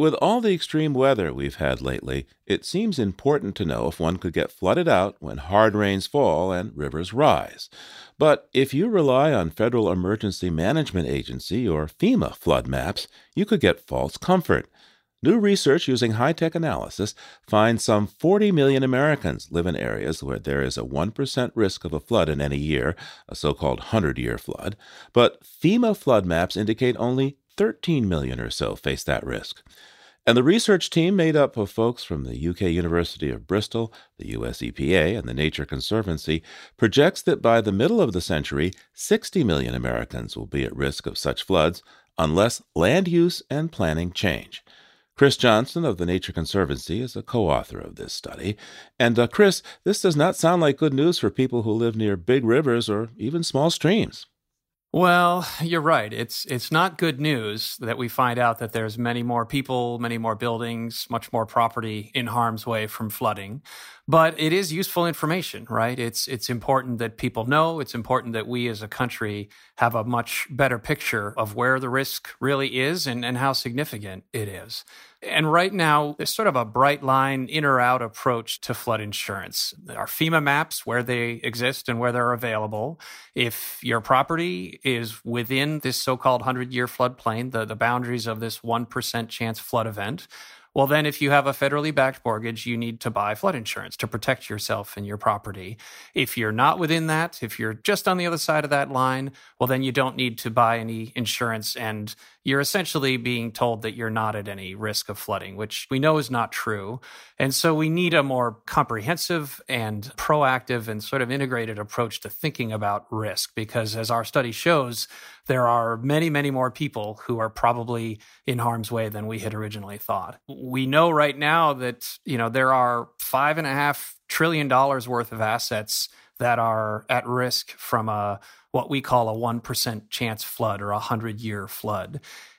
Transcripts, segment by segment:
With all the extreme weather we've had lately, it seems important to know if one could get flooded out when hard rains fall and rivers rise. But if you rely on Federal Emergency Management Agency or FEMA flood maps, you could get false comfort. New research using high tech analysis finds some 40 million Americans live in areas where there is a 1% risk of a flood in any year, a so called 100-year flood, but FEMA flood maps indicate only 13 million or so face that risk. And the research team, made up of folks from the UK University of Bristol, the US EPA, and the Nature Conservancy, projects that by the middle of the century, 60 million Americans will be at risk of such floods unless land use and planning change. Chris Johnson of the Nature Conservancy is a co-author of this study. And Chris, this does not sound like good news for people who live near big rivers or even small streams. Well, you're right. It's not good news that we find out that there's many more people, many more buildings, much more property in harm's way from flooding. But it is useful information, right? It's important that people know. It's important that we as a country have a much better picture of where the risk really is and how significant it is. And right now, there's sort of a bright line in or out approach to flood insurance. There are FEMA maps where they exist and where they're available. If your property is within this so-called 100-year floodplain, the boundaries of this 1% chance flood event, well, then if you have a federally backed mortgage, you need to buy flood insurance to protect yourself and your property. If you're not within that, if you're just on the other side of that line, well, then you don't need to buy any insurance, and you're essentially being told that you're not at any risk of flooding, which we know is not true. And so we need a more comprehensive and proactive and sort of integrated approach to thinking about risk, because as our study shows, there are many, many more people who are probably in harm's way than we had originally thought. We know right now that, there are $5.5 trillion worth of assets that are at risk from what we call a 1% chance flood or a 100-year flood.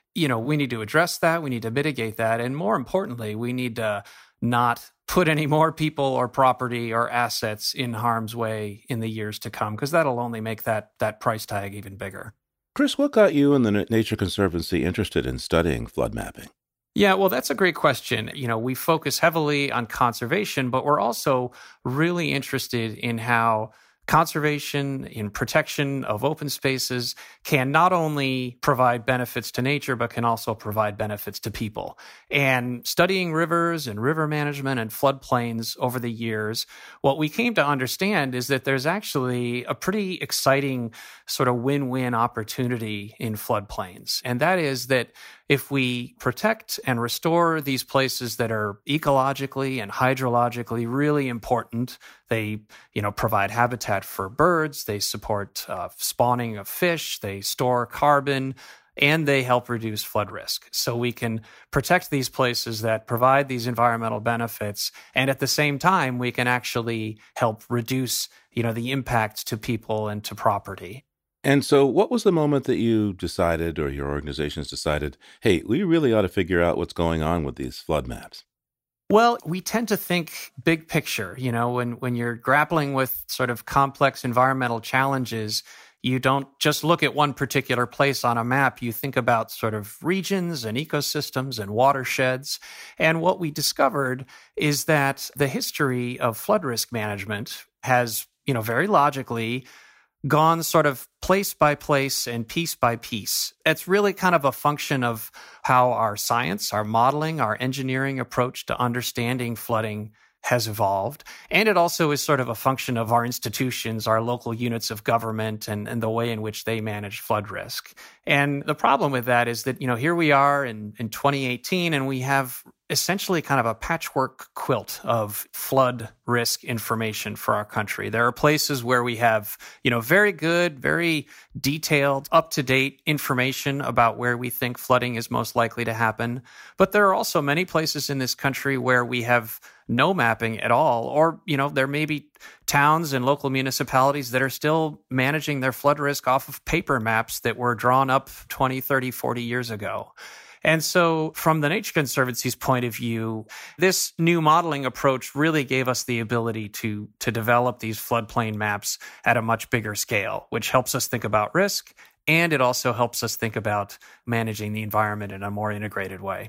We need to address that. We need to mitigate that. And more importantly, we need to not put any more people or property or assets in harm's way in the years to come, because that'll only make that price tag even bigger. Chris, what got you and the Nature Conservancy interested in studying flood mapping? Yeah, well, that's a great question. We focus heavily on conservation, but we're also really interested in how conservation in protection of open spaces can not only provide benefits to nature, but can also provide benefits to people. And studying rivers and river management and floodplains over the years, what we came to understand is that there's actually a pretty exciting sort of win-win opportunity in floodplains. And that is that if we protect and restore these places that are ecologically and hydrologically really important, they, provide habitat for birds, they support spawning of fish, they store carbon, and they help reduce flood risk. So we can protect these places that provide these environmental benefits, and at the same time, we can actually help reduce, the impact to people and to property. And so what was the moment that you decided, or your organizations decided, hey, we really ought to figure out what's going on with these flood maps? Well, we tend to think big picture. When you're grappling with sort of complex environmental challenges, you don't just look at one particular place on a map. You think about sort of regions and ecosystems and watersheds. And what we discovered is that the history of flood risk management has, very logically gone sort of place by place and piece by piece. It's really kind of a function of how our science, our modeling, our engineering approach to understanding flooding has evolved. And it also is sort of a function of our institutions, our local units of government, and the way in which they manage flood risk. And the problem with that is that, here we are in 2018, and we have essentially kind of a patchwork quilt of flood risk information for our country. There are places where we have, very good, very detailed, up-to-date information about where we think flooding is most likely to happen. But there are also many places in this country where we have no mapping at all, or, there may be towns and local municipalities that are still managing their flood risk off of paper maps that were drawn up 20, 30, 40 years ago. And so from the Nature Conservancy's point of view, this new modeling approach really gave us the ability to develop these floodplain maps at a much bigger scale, which helps us think about risk, and it also helps us think about managing the environment in a more integrated way.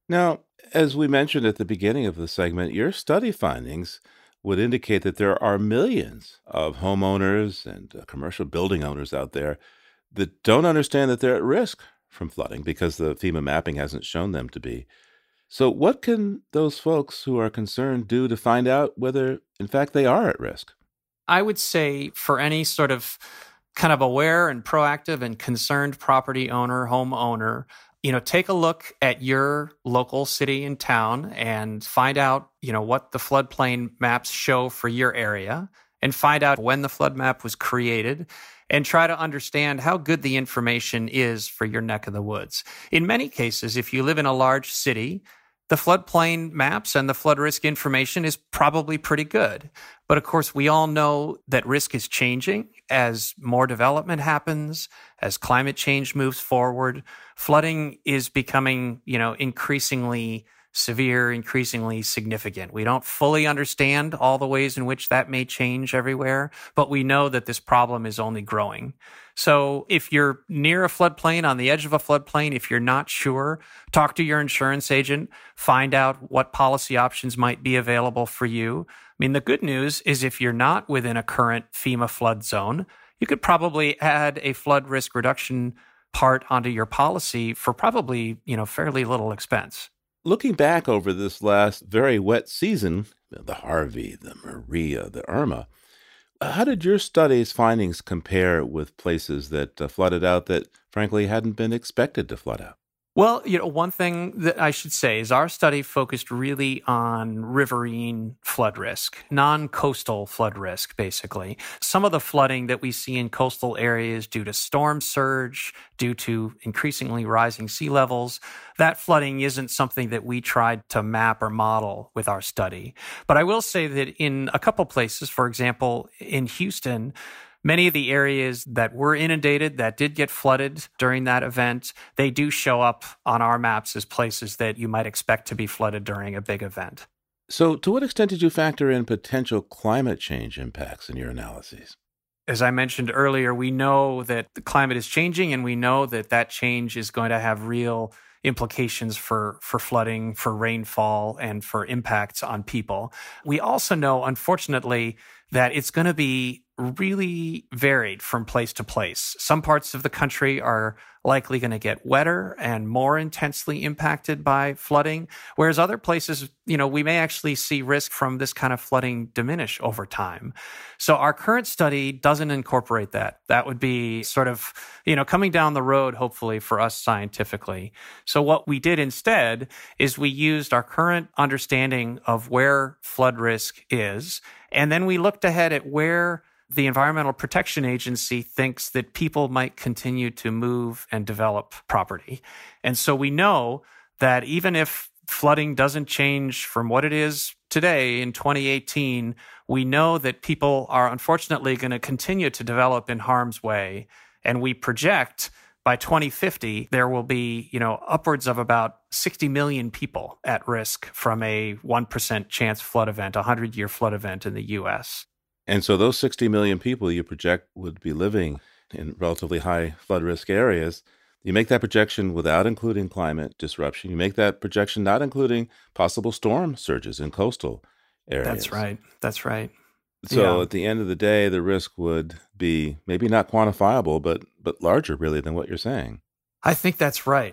Now, as we mentioned at the beginning of the segment, your study findings would indicate that there are millions of homeowners and commercial building owners out there that don't understand that they're at risk from flooding because the FEMA mapping hasn't shown them to be. So, what can those folks who are concerned do to find out whether, in fact, they are at risk? I would say for any sort of kind of aware and proactive and concerned property owner, homeowner, take a look at your local city and town and find out, what the floodplain maps show for your area and find out when the flood map was created and try to understand how good the information is for your neck of the woods. In many cases, if you live in a large city, the floodplain maps and the flood risk information is probably pretty good. But of course, we all know that risk is changing as more development happens, as climate change moves forward. Flooding is becoming, increasingly severe, increasingly significant. We don't fully understand all the ways in which that may change everywhere, but we know that this problem is only growing. So if you're near a floodplain, on the edge of a floodplain, if you're not sure, talk to your insurance agent, find out what policy options might be available for you. I mean, the good news is if you're not within a current FEMA flood zone, you could probably add a flood risk reduction part onto your policy for probably, fairly little expense. Looking back over this last very wet season, the Harvey, the Maria, the Irma, how did your study's findings compare with places that flooded out that, frankly, hadn't been expected to flood out? Well, one thing that I should say is our study focused really on riverine flood risk, non-coastal flood risk, basically. Some of the flooding that we see in coastal areas due to storm surge, due to increasingly rising sea levels, that flooding isn't something that we tried to map or model with our study. But I will say that in a couple places, for example, in Houston, many of the areas that were inundated, that did get flooded during that event, they do show up on our maps as places that you might expect to be flooded during a big event. So, to what extent did you factor in potential climate change impacts in your analyses? As I mentioned earlier, we know that the climate is changing, and we know that that change is going to have real implications for flooding, for rainfall, and for impacts on people. We also know, unfortunately, that it's going to be really varied from place to place. Some parts of the country are likely going to get wetter and more intensely impacted by flooding, whereas other places, we may actually see risk from this kind of flooding diminish over time. So our current study doesn't incorporate that. That would be sort of, coming down the road, hopefully, for us scientifically. So what we did instead is we used our current understanding of where flood risk is, and then we looked ahead at where the Environmental Protection Agency thinks that people might continue to move and develop property. And so we know that even if flooding doesn't change from what it is today in 2018, we know that people are unfortunately going to continue to develop in harm's way. And we project by 2050, there will be, upwards of about 60 million people at risk from a 1% chance flood event, a 100-year flood event in the U.S. And so those 60 million people you project would be living in relatively high flood risk areas. You make that projection without including climate disruption. You make that projection not including possible storm surges in coastal areas. That's right. So At the end of the day, the risk would be maybe not quantifiable, but larger really than what you're saying. I think that's right.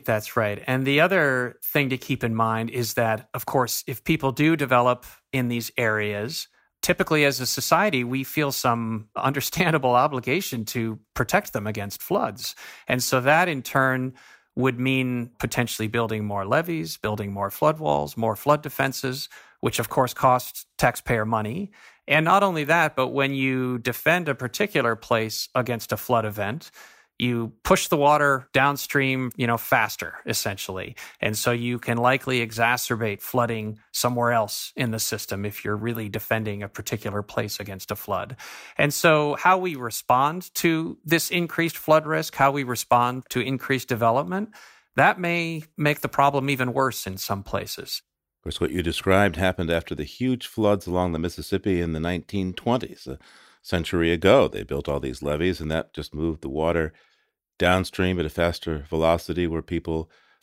And the other thing to keep in mind is that, of course, if people do develop in these areas, typically as a society, we feel some understandable obligation to protect them against floods. And so that in turn would mean potentially building more levees, building more flood walls, more flood defenses, which of course costs taxpayer money. And not only that, but when you defend a particular place against a flood event, you push the water downstream, faster, essentially. And so you can likely exacerbate flooding somewhere else in the system if you're really defending a particular place against a flood. And so how we respond to this increased flood risk, how we respond to increased development, that may make the problem even worse in some places. Of course, what you described happened after the huge floods along the Mississippi in the 1920s. A century ago, they built all these levees, and that just moved the water downstream at a faster velocity where people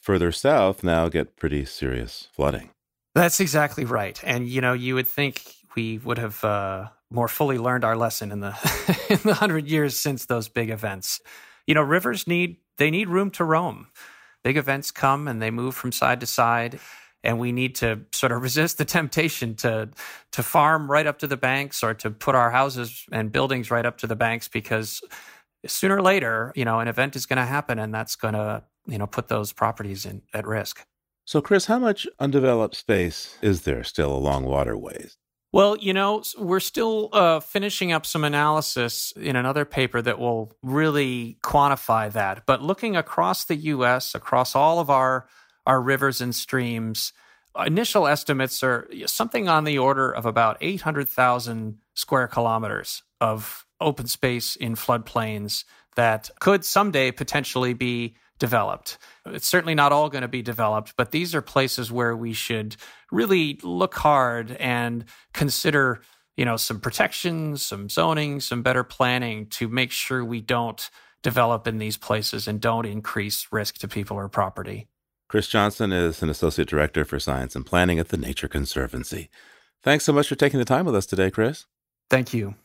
further south now get pretty serious flooding. That's exactly right. And, you would think we would have more fully learned our lesson in the in the 100 years since those big events. Rivers need room to roam. Big events come and they move from side to side, and we need to sort of resist the temptation to farm right up to the banks or to put our houses and buildings right up to the banks, because sooner or later, an event is going to happen, and that's going to, put those properties at risk. So, Chris, how much undeveloped space is there still along waterways? Well, we're still finishing up some analysis in another paper that will really quantify that. But looking across the U.S., across all of our rivers and streams, initial estimates are something on the order of about 800,000 square kilometers of open space in floodplains that could someday potentially be developed. It's certainly not all going to be developed, but these are places where we should really look hard and consider, some protections, some zoning, some better planning to make sure we don't develop in these places and don't increase risk to people or property. Chris Johnson is an Associate Director for Science and Planning at the Nature Conservancy. Thanks so much for taking the time with us today, Chris. Thank you.